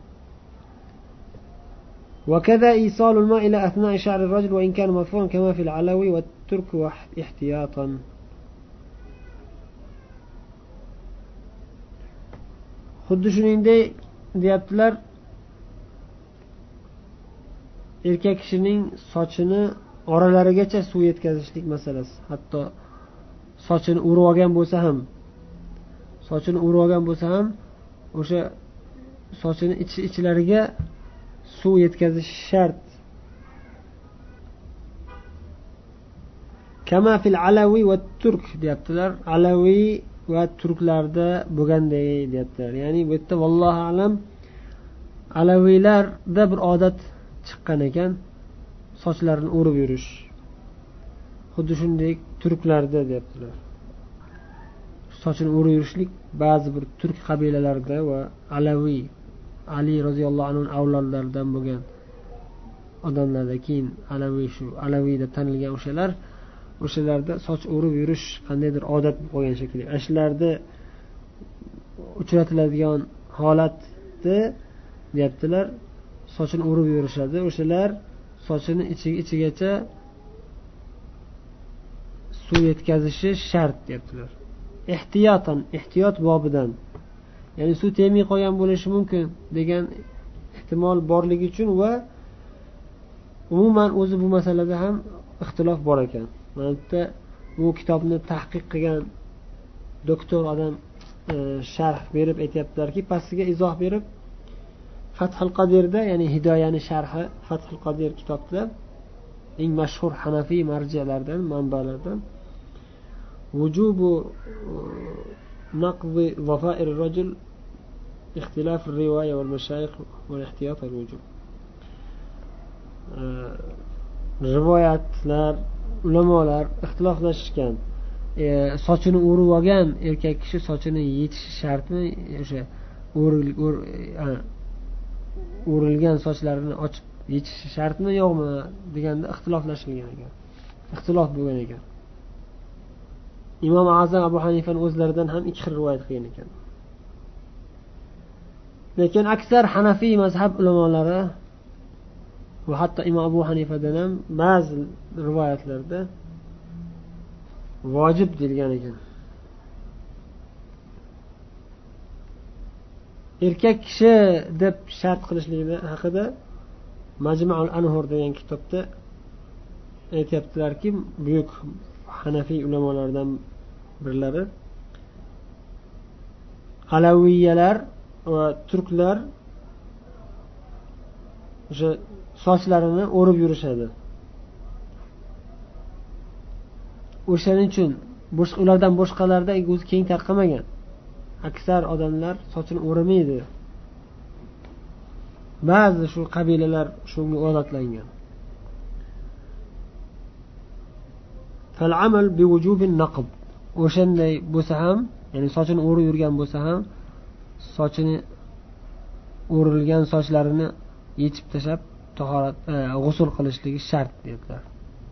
وكذا إيصال الماء إلى أثناء شعر الرجل وإن كان مرفوعا كما في العلوي والترك احتياطا. xuddi shuningdek deyaptilar, erkak kishining sochini oralarigacha suv yetkazishlik masalasi. Hatto sochini urib olgan bo'lsa ham, sochini urib olgan bo'lsa ham o'sha sochini ichi ichlariga suv yetkazish shart. Kama fil alawi va turk deyaptilar. Alawi va turklarda bo'lganday deyaptilar. Ya'ni bu yerda vallohu alam alaviylarda bir odat chiqqan ekan, sochlarini o'rib yurish. Xuddi shunday turklarda deyaptilar. Sochini o'rib yurishlik ba'zi bir turk qabilalarida va alaviy Ali roziyallohu anhu avlodlaridan bo'lgan odamlarda, keyin alaviy shu alaviy deb tanilgan o'shalar, o'shalarda soch o'rib yurish qandaydir odat bo'lgan shekilli. Ashlarda uchratiladigan holatni deyaptilar, sochini o'rib yurishadi. O'shalar sochini ichiga ichigacha suv yetkazishi shart deyaptilar. Ehtiyotan, ehtiyot bobidan. Ya'ni suv tegmay qolgan bo'lishi mumkin degan ehtimol borligi uchun va umuman o'zi bu masalada ham ixtilof bor ekan. Mana bitta bu kitobni tahqiq qilgan doktor odam e, sharh berib aytayaptilarki, pastiga izoh berib, Fathul Qodirda, ya'ni Hidoyani sharhi Fathul Qodir kitobida eng mashhur Hanafiy marjilardan, manbalardan vujubu naqdi zafa'ir ar-rajul ikhtilaf ar-riwaya wal mashayikh wal ihtiyat al-wujub. Rivoyatlar, ulamolar ixtiloflashgan. E, sochini o'rib olgan erkak kishi sochini yechishi shartmi? O'sha o'rilgan sochlarini ochib yechishi shartmi yo'qmi deganda ixtiloflashilgan ekan, ixtilof bo'lgan ekan. Imom Azam Abu Hanifani o'zlaridan ham ikki xil rivoyat qilgan ekan. Lekin aksar Hanafiy mazhab ulamolari va hatto Imom Abu Hanifadan ham ba'zi rivoyatlarda vojib deyilgan ekan. Erkak kishi deb shart qilishligi haqida Majmu'ul Anhur degan kitobda aytibdilarki, buyuk Hanafiy ulamolaridan birlari Alaviyalar va turklar o'sha sochlarini o'rib yurishadi. O'shaning uchun ulardan boshqalarda o'zi keng tarqamagan. Aksar odamlar sochini o'ramaydi. Ba'zi shu qabilalar shunga odatlangan. Fal-amal bi wujubi naqb. O'shanday bo'lsa ham, ya'ni sochini o'rib yurgan bo'lsa ham, sochini o'rilgan sochlarini yechib tashlab tahorat, g'usl qilishligi shart dedilar.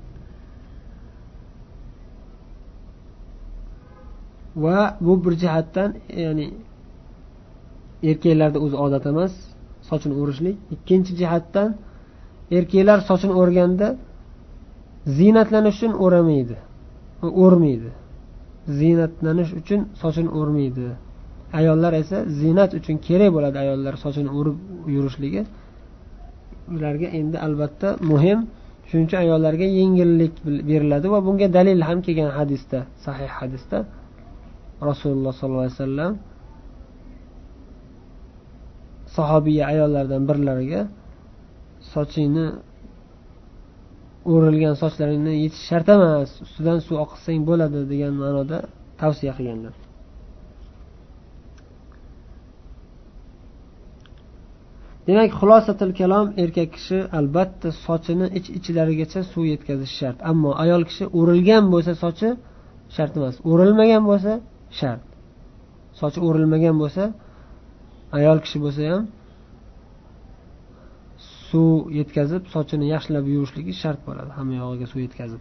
Va bu bir jihatdan, ya'ni erkaklarda o'zi odat emas sochini o'rishlik. Ikkinchi jihatdan erkaklar sochini o'rganda zinatlanish uchun o'ramaydi, o'rmaydi. Zinatlanish uchun sochini o'rmaydi. Ayollar esa zinat uchun kerak bo'ladi, ayollar sochini o'rib yurishligi. Ularga endi albatta muhim. Shuning uchun ayollarga yengillik beriladi va bunga dalil ham kelgan hadisda, sahih hadisda Rasululloh sollallohu alayhi vasallam sahobiya ayollardan birlariga sochingni o'rilgan sochlaringni yechish shart emas, ustidan suv oqizsang bo'ladi degan ma'noda tavsiya qilganlar. Demak, xulosatul kalom, erkak kishi albatta sochini ich-ichlarigacha suv yetkazish shart. Ammo ayol kishi o'rilgan bo'lsa sochi shart emas. O'rilmagan bo'lsa shart. Sochi o'rilmagan bo'lsa, ayol kishi bo'lsa ham suv yetkazib, sochini yaxshilab yuvishligi shart bo'ladi, hamma yog'iga suv yetkazib.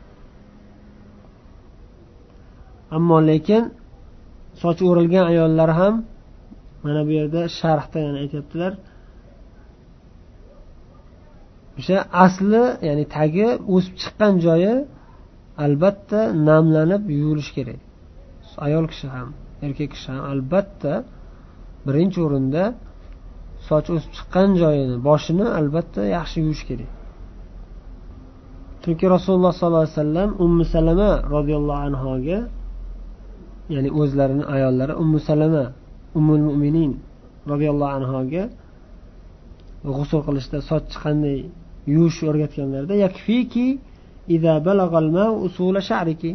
Ammo lekin sochi o'rilgan ayollar ham mana bu yerda sharhda yana aytibdilar. O'sha asli, ya'ni tagi o'sib chiqqan joyi albatta namlanib yuvilish kerak. Ayol kishi ham, erkak kishi ham albatta birinchi o'rinda soch o'sib chiqqan joyini, boshini albatta yaxshi yuvish kerak. Chunki Rasululloh sollallohu alayhi vasallam Ummu Salama radhiyallohu anhoga, ya'ni o'zlarini ayollari Ummu Salama, Ummul Mu'minin radhiyallohu anhoga g'usl qilishda soch qanday yuvish o'rgatganlarda, yakfiki idza balagal ma'u usula sha'riki,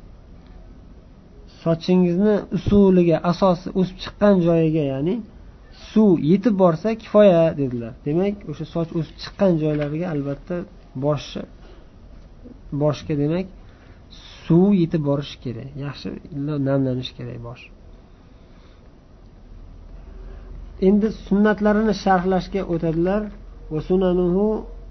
sochingizni usuliga, asosi o'sib chiqqan joyiga, ya'ni suv yetib borsa kifoya dedilar. Demak, o'sha soch o'sib chiqqan joylariga albatta boshi boshga demak suv yetib borishi kerak. Yaxshi namlanishi kerak bosh. Endi sunnatlarini sharhlashga o'tadilar. Va sunanuhu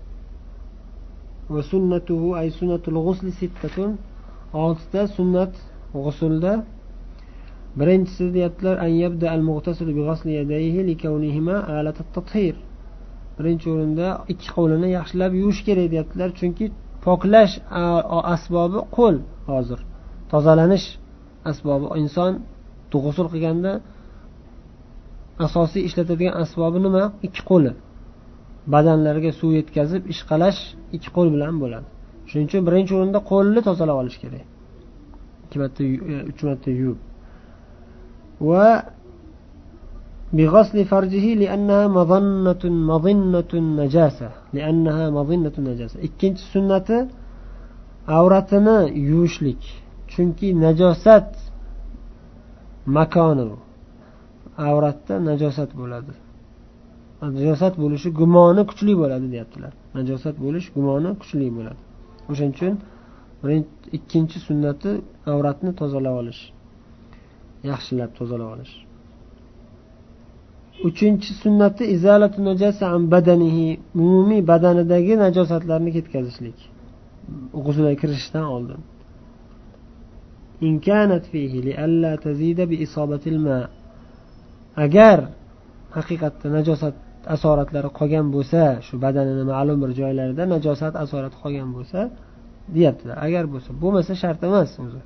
va sunnatuhu ay sunnatul ghusl sittatun. oltita sunnat g'usulda. Birinchisi deyaptilar, an yabda al-mughtasil bi ghusli yadayhi li kawnihima alat at-tathhir. Birinchi o'rinda ikki qo'lini yaxshilab yuvish kerak deyaptilar, chunki poklash asbobi qo'l hozir. Tozalanish asbobi, inson g'usul qilganda asosiy ishlatadigan asbobi nima? Ikki qo'li. Badanlariga suv yetkazib ishqalash ikki qo'l bilan bo'ladi. Shuning uchun birinchi o'rinda qo'lni tozalab olish kerak. ikki marta, uch marta yuvib. Va bi ghasli farjihi li'annaha madhannatun madhinnatun najasa, li'annaha madhinnatun najasa. Ikkinchi sunnati avratini yuvishlik. Chunki najosat makoni, avratda najosat bo'ladi. Najosat bo'lishi gumoni kuchli bo'ladi deyaptilar. Najosat bo'lish gumoni kuchli bo'ladi. O'shaning uchun birinchi, ikkinchi sunnati avratni tozalab olish. Yaxshilab tozalab olish. uchinchi sunnati izalatu najasa an badanihi, umumiy badanidagi najosatlarni ketkazishlik g'usulga kirishdan oldin. In kanat fihi li alla tazida bi isobatil ma, agar haqiqatda najosat asoratlari qolgan bo'lsa, shu badanining ma'lum bir joylarida najosat asorati qolgan bo'lsa deyaptilar. Agar bo'lsa, bo'lmasa shart emas o'zi.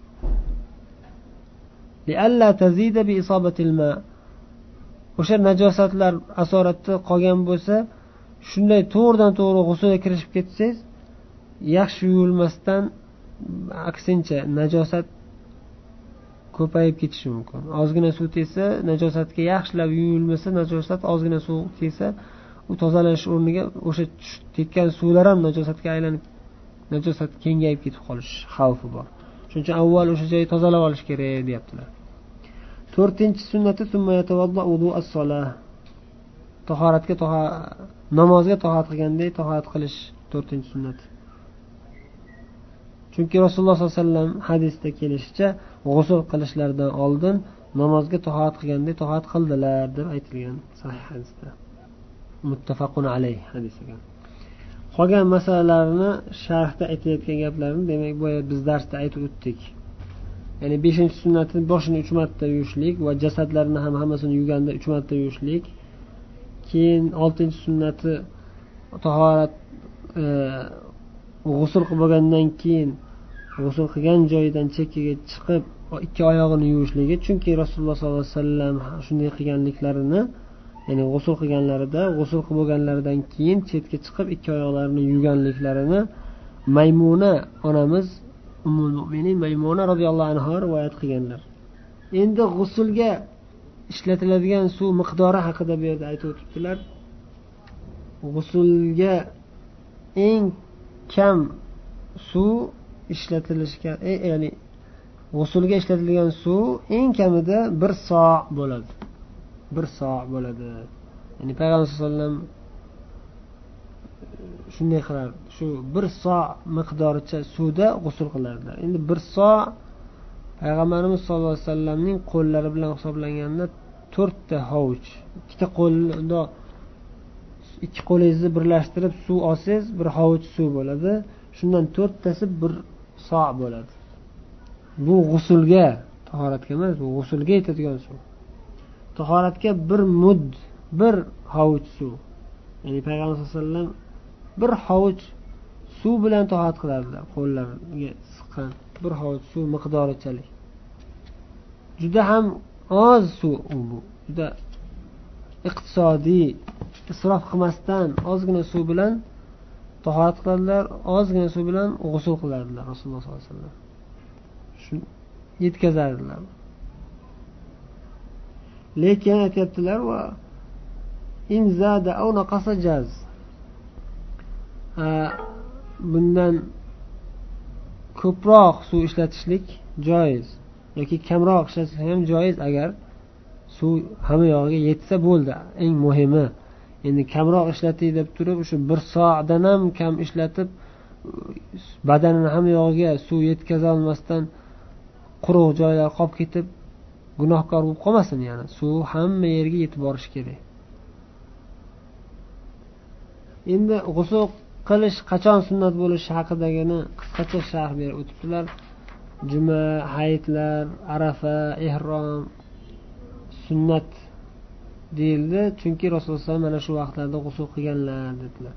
Li alla tazida bi isobatil ma, o'sha najosatlar asorati qolgan bo'lsa, shunday to'g'ridan to'g'ri g'usulga kirishib ketsangiz, yaxshi yuvilmasdan aksincha najosat ko'payib ketishi mumkin. Ozgina suv tegsa, najosatga yaxshilab yuvilmasa, najosat ozgina suv tegsa, u tozalash o'rniga o'sha tekkan suvlar ham najosatga aylanib, najosat kengayib ketib qolish xavfi bor. Shuning uchun avval o'sha joyni tozalab olish kerak deyaptilar. to'rtinchi sunnati summa yatawadda wudu as-solah. Tahoratga tahorat, namozga tahorat qilgandek tahorat qilish to'rtinchi sunnat. Chunki Rasululloh sollallohu alayhi vasallam hadisda kelishicha, g'usl qilishlaridan oldin namozga tahorat qilgandek tahorat qildilar deb aytilgan sahih hadisda. Muttafaqun alayh hadis ekan. Qolgan masalalarni sharhda aytayotgan gaplarni demak bu biz darsda aytib o'tdik. Ya'ni beshinchi sunnatni boshini uch marta yuvishlik va jasadlarni ham hammasini yuvganda uch marta yuvishlik. Keyin oltinchi sunnati tahorat e, g'usl qilib bo'lgandan keyin g'usl qilgan joyidan chekkaga chiqib ikki oyog'ini yuvishligi. Chunki Rasululloh sollallohu alayhi vasallam shunday qilganliklarini, ya'ni g'usl qilganlarida, g'usl qilib bo'lganlaridan keyin chetga chiqib ikki oyoqlarini yuvganliklarini Maymuna onamiz, Ummul Mu'minin Maymuna radhiyallohu anha rivoyat qilganlar. Endi g'usulga ishlatiladigan suv miqdori haqida bu yerda aytib o'tibdilar. G'usulga eng kam suv ishlatilishga, ya'ni g'usulga ishlatilgan suv eng kamida bir so' bo'ladi. bir so' bo'ladi. Ya'ni Payg'ambar sollallohu alayhi vasallam shunday qilar, shu bir so' miqdoricha suvda g'usul qilardilar. Endi bir so' Payg'ambarimiz sollallohu alayhi vasallamning qo'llari bilan hisoblanganda to'rtta hovuch, ikkita qo'lda ikki qo'lingizni birlashtirib suv olsangiz bir hovuch suv bo'ladi. Shundan to'rttasi bir so' bo'ladi. Bu g'usulga, tahoratga emas, bu g'usulga yetadigan suv. Tahoratga bir mud, bir hovuch suv. Ya'ni Payg'ambar sollallohu alayhi vasallam bir hovuch suv bilan tahorat qilardilar, qo'llariga siqqan bir hovuch suv miqdorichalik. Juda ham oz suv bu. Juda iqtisodiy, isrof qilmasdan ozgina suv bilan tahorat qiladilar, ozgina suv bilan g'usl qilardilar Rasululloh sollallohu alayhi vasallam. Shuni yetkazardilar. Lekin aytibdilar va in zada aw naqasa jaz. Bundan ko'proq suv ishlatishlik joiz yoki kamroq ishlatishlik ham joiz agar suv hamma yog'iga yetsa bo'ldi. Eng muhimi, endi kamroq ishlating deb turib, o'sha bir soatdan ham kam ishlatib badanning hamma yog'iga suv yetkaza olmasdan quruq joylar qolib ketib gunohkor bo'lib qolmasin, yana suv hamma yerga yetib borishi kerak. Endi g'usl qilish qachon sunnat bo'lishi haqidagini qisqacha sharh berib o'tibdilar. Juma, hayitlar, Arafa, ihrom sunnat deyildi, chunki Rasululloh mana shu vaqtlarda g'usl qilganlar dedilar.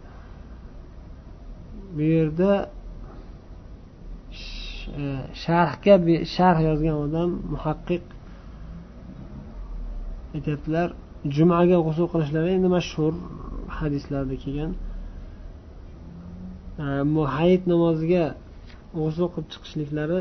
Bu yerda sharhga sharh yozgan odam muhaqqiq aytibdilar, jumaga g'usl qilishlari endi mashhur hadislarda kelgan. Bu hayit namoziga g'usl qilib chiqishliklari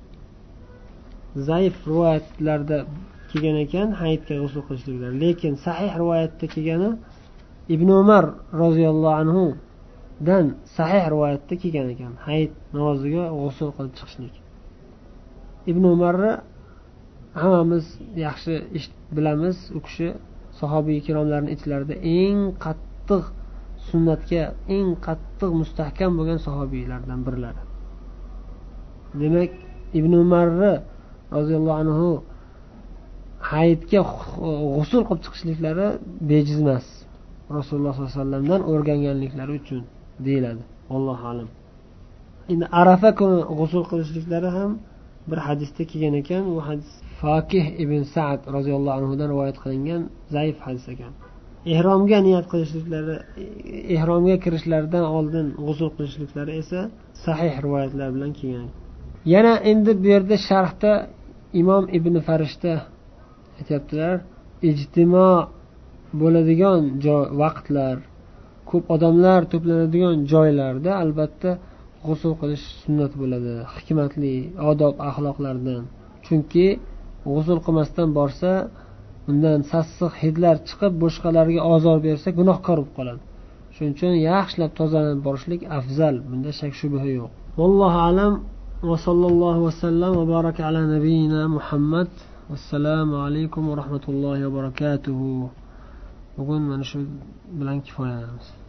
zaif rivoyatlarda kelgan ekan, hayitga g'usl qilishliklari. Lekin sahih rivoyatda kelgani Ibn Umar roziyallohu anhu dan sahih rivoyatda kelgan ekan, hayit namoziga g'usl qilib chiqishlik. Ibn Umarni hammamiz yaxshi bilamiz, u kishi sahobiy kiromlarning ichlarida eng qattiq sunnatga eng qattiq mustahkam bo'lgan sahobiylardan birlari. Demak, Ibn Umar roziyallohu anhu hayitga g'usul qilib chiqishliklari bejiz emas, rasululloh sollallohu alayhi vasallamdan o'rganganliklari uchun deyiladi. Allohu a'lam. Endi Arafa kuni g'usul qilishliklari ham bir hadisda kelgan ekan. Bu hadis Fakih ibn Sa'd roziyallohu anhu dan rivoyat qilingan zaif hadis ekan. Ihromga niyat qilishliklari, ihromga kirishlaridan oldin g'usul qilishliklari esa sahih rivoyatlar bilan kelgan. Yana endi bu yerda sharhda Imom Ibn Farishta aytibdilar, ijtimo bo'ladigan joy, vaqtlar, ko'p odamlar to'planadigan joylarda albatta g'usul qilish sunnat bo'ladi, hikmatli odob axloqlardan. Chunki g'usul qilmasdan borsa, undan sassiq hidlar chiqib boshqalarga ozor bersa gunohkor bo'lib qoladi. Shuning uchun yaxshilab tozalanib borishlik afzal, bunda shak shubha yo'q. Vallohu alam. Va sallallohu vasallam va baraka ala nabiyina Muhammad. Assalomu alaykum va rahmatullohi va barakatuh. Bugun mana shu bilan kifoyalanamiz.